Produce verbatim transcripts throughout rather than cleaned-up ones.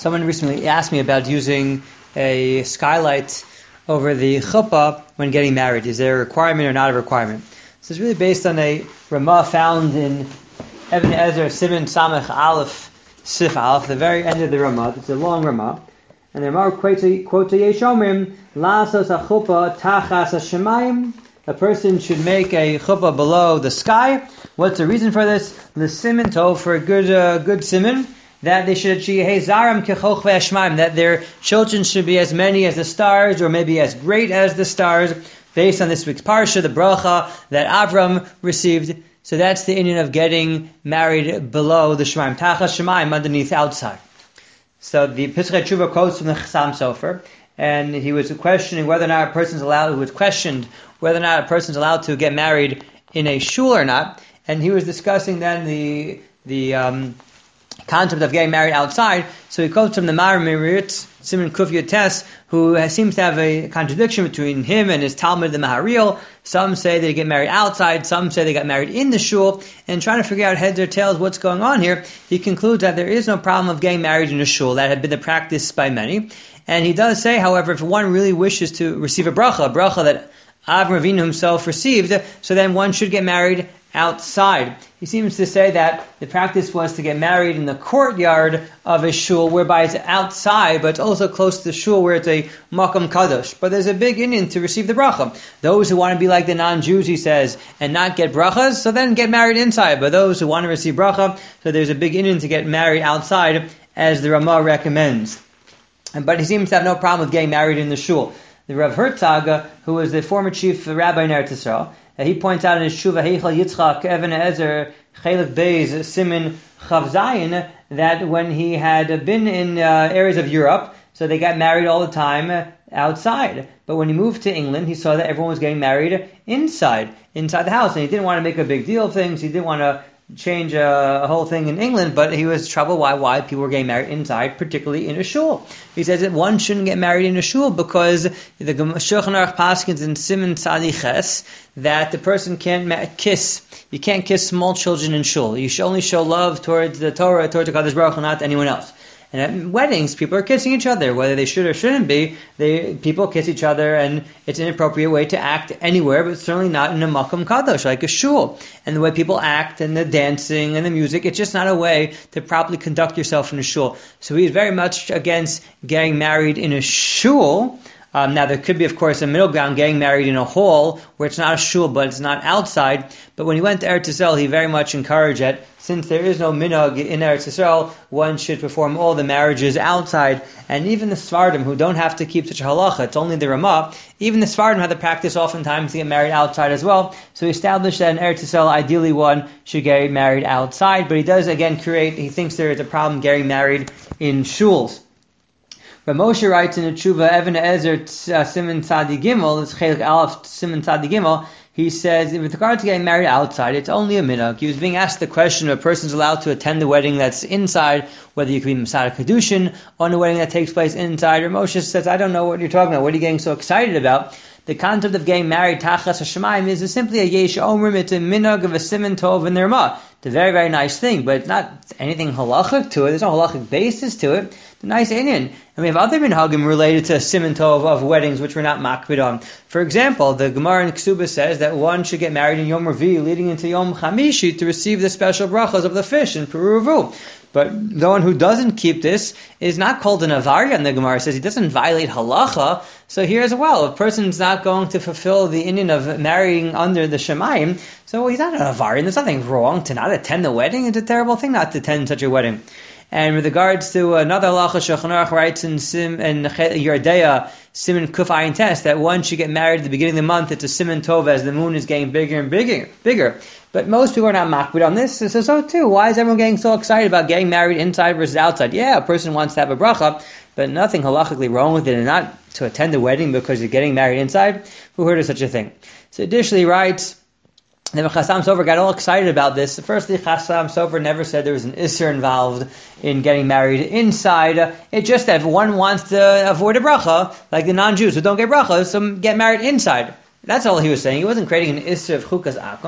Someone recently asked me about using a skylight over the chuppah when getting married. Is there a requirement or not a requirement? This is really based on a Ramah found in Even Ezer Siman Samech Aleph Sif Aleph, the very end of the Ramah. It's a long Ramah. And the Ramah quotes Yesh Omrim, Lasos HaChuppah Tachas HaShemayim. A person should make a chuppah below the sky. What's the reason for this? The siman tov, for a good uh, good siman, that they should that their children should be as many as the stars, or maybe as great as the stars, based on this week's parsha, the bracha that Avram received. So that's the inyan of getting married below the Shemaim, Tachas Shemaim, underneath, outside. So the Pesach Tshuva quotes from the Chassam Sofer, and he was questioning whether or not a person's allowed. Who was questioned whether or not a person's allowed to get married in a shul or not, and he was discussing then the the um, concept of getting married outside. So he quotes from the Maharir Simon Kuf Yotes, who has, seems to have a contradiction between him and his Talmud, the Maharil. Some say they get married outside, some say they got married in the shul, and trying to figure out heads or tails what's going on here, he concludes that there is no problem of getting married in a shul. That had been the practice by many. And he does say, however, if one really wishes to receive a bracha, a bracha that Avram Avinu himself received, so then one should get married outside. He seems to say that the practice was to get married in the courtyard of a shul, whereby it's outside, but it's also close to the shul where it's a makam kadosh. But there's a big inyan to receive the bracha. Those who want to be like the non-Jews, he says, and not get brachas, so then get married inside. But those who want to receive bracha, so there's a big inyan to get married outside, as the Ramah recommends. But he seems to have no problem with getting married in the shul. The Rav Herzog, who was the former chief rabbi in Eretz Yisrael, he points out in his Shuvah Heichal Yitzchak Even Ezer Chelik Beis Simin Chav Zayin that when he had been in uh, areas of Europe, so they got married all the time outside. But when he moved to England, he saw that everyone was getting married inside, inside the house, and he didn't want to make a big deal of things. He didn't want to change a, a whole thing in England, but he was troubled why why people were getting married inside, particularly in a shul. He says that one shouldn't get married in a shul because the Shulchan Aruch paskins in Siman Tzadiches that the person can't ma- kiss. You can't kiss small children in shul. You should only show love towards the Torah, towards the Kadosh Baruch Hu, not anyone else. And at weddings, people are kissing each other, whether they should or shouldn't be. They people kiss each other, and it's an inappropriate way to act anywhere, but certainly not in a makam kadosh like a shul. And the way people act, and the dancing, and the music, it's just not a way to properly conduct yourself in a shul. So he's very much against getting married in a shul. Um, now, there could be, of course, a middle ground, getting married in a hall where it's not a shul, but it's not outside. But when he went to Eretz Yisrael, he very much encouraged it. Since there is no minhag in Eretz Yisrael, one should perform all the marriages outside. And even the Sfardim, who don't have to keep such a halacha, it's only the Ramah, even the Sfardim have the practice oftentimes to get married outside as well. So he established that in Eretz Yisrael, ideally one should get married outside. But he does, again, create, he thinks there is a problem getting married in shuls. Rav Moshe writes in the Tshuva, Even Ezer Siman Tzadi Gimel, it's Chelik Aleph Siman Tzadi Gimel, he says, with regard to getting married outside, it's only a minhag. He was being asked the question if a person's allowed to attend the wedding that's inside, whether you can be Masada Kedushin on a wedding that takes place inside. Rav Moshe says, I don't know what you're talking about. What are you getting so excited about? The concept of getting married, Tachas HaShemayim, is simply a Yesh Omrim. It's a minhag of a Siman Tov in the Ramah. It's a very, very nice thing, but it's not anything halachic to it. There's no halachic basis to it. It's a nice inyan. And we have other minhagim related to Siman Tov of weddings, which we're not makbid on. For example, the Gemara in Ksuba says that one should get married in Yom Revi, leading into Yom Chamishi, to receive the special brachas of the fish in Peruvu. But the one who doesn't keep this is not called an avarya, and the Gemara says he doesn't violate halacha. So here as well, a person's not going to fulfill the inyan of marrying under the Shemayim, so he's not an avarya. There's nothing wrong to not attend the wedding. It's a terrible thing not to attend such a wedding. And with regards to another halacha, Shulchan Aruch writes in Sim and Yerdeya, Siman Kuf Ayin Tes, that one should get married at the beginning of the month. It's a Siman Tov as the moon is getting bigger and bigger. bigger. But most people are not makbid on this, so, so too. Why is everyone getting so excited about getting married inside versus outside? Yeah, a person wants to have a bracha, but nothing halachically wrong with it, and not to attend the wedding because you're getting married inside. Who heard of such a thing? So additionally, he writes, the Chassam Sofer got all excited about this. Firstly, Chassam Sofer never said there was an isser involved in getting married inside. It's just that if one wants to avoid a bracha, like the non-Jews who don't get brachas, so get married inside. That's all he was saying. He wasn't creating an isser of chukas akum.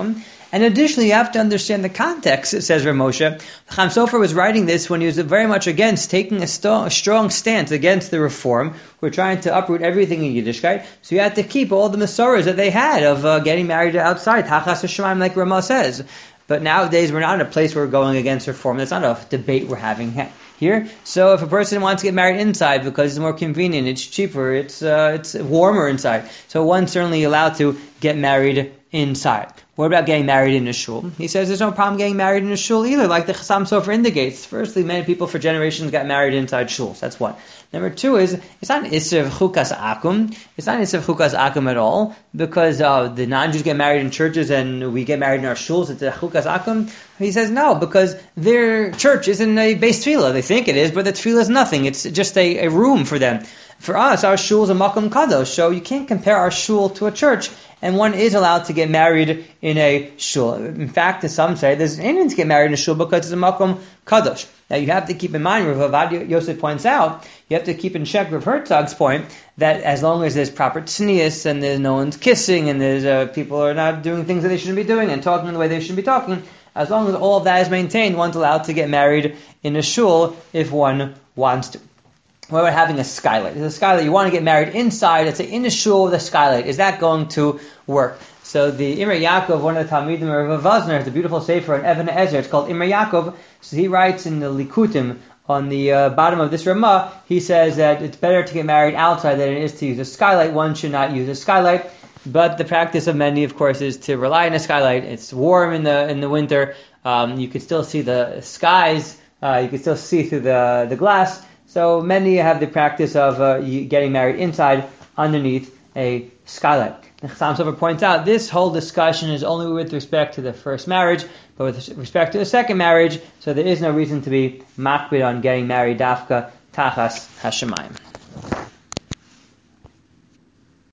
And additionally, you have to understand the context, it says Rav Moshe. Chaim Sofer was writing this when he was very much against taking a, st- a strong stance against the reform. We're trying to uproot everything in Yiddishkeit. So you had to keep all the Masoras that they had of uh, getting married outside, Tachas Hashemayim, like Ramah says. But nowadays, we're not in a place where we're going against reform. That's not a debate we're having here. So if a person wants to get married inside because it's more convenient, it's cheaper, it's uh, it's warmer inside, so one's certainly allowed to get married inside. What about getting married in a shul? He says there's no problem getting married in a shul either, like the Chassam Sofer indicates. Firstly, many people for generations got married inside shuls. That's one. Number two is, it's not an Isser of Chukas Akum. It's not an Isser of Chukas Akum at all, because uh, the non-Jews get married in churches and we get married in our shuls. It's a Chukas Akum. He says no, because their church isn't a base tefillah. They think it is, but the tefillah is nothing. It's just a, a room for them. For us, our shul is a makom kadosh, so you can't compare our shul to a church, and one is allowed to get married in a shul. In fact, as some say, there's an Indian to get married in a shul because it's a makom kadosh. Now, you have to keep in mind, Rav Avad Yosef points out, you have to keep in check Rav Herzog's point, that as long as there's proper tznius, and there's no one's kissing, and there's uh, people are not doing things that they shouldn't be doing, and talking the way they should be talking, as long as all of that is maintained, one's allowed to get married in a shul if one wants to. What about having a skylight? There's a skylight. You want to get married inside. Let's say in a shul with a skylight. Is that going to work? So the Imre Yaakov, one of the Talmidim of Rav Vazner, has a beautiful sefer on Even Ezer. It's called Imre Yaakov. So he writes in the Likutim on the uh, bottom of this Ramah. He says that it's better to get married outside than it is to use a skylight. One should not use a skylight. But the practice of many, of course, is to rely on a skylight. It's warm in the in the winter. Um, you can still see the skies. Uh, you can still see through the the glass. So many have the practice of uh, getting married inside underneath a skylight. The Chassam Sofer points out this whole discussion is only with respect to the first marriage, but with respect to the second marriage, so there is no reason to be makbid on getting married dafka tachas hashemayim.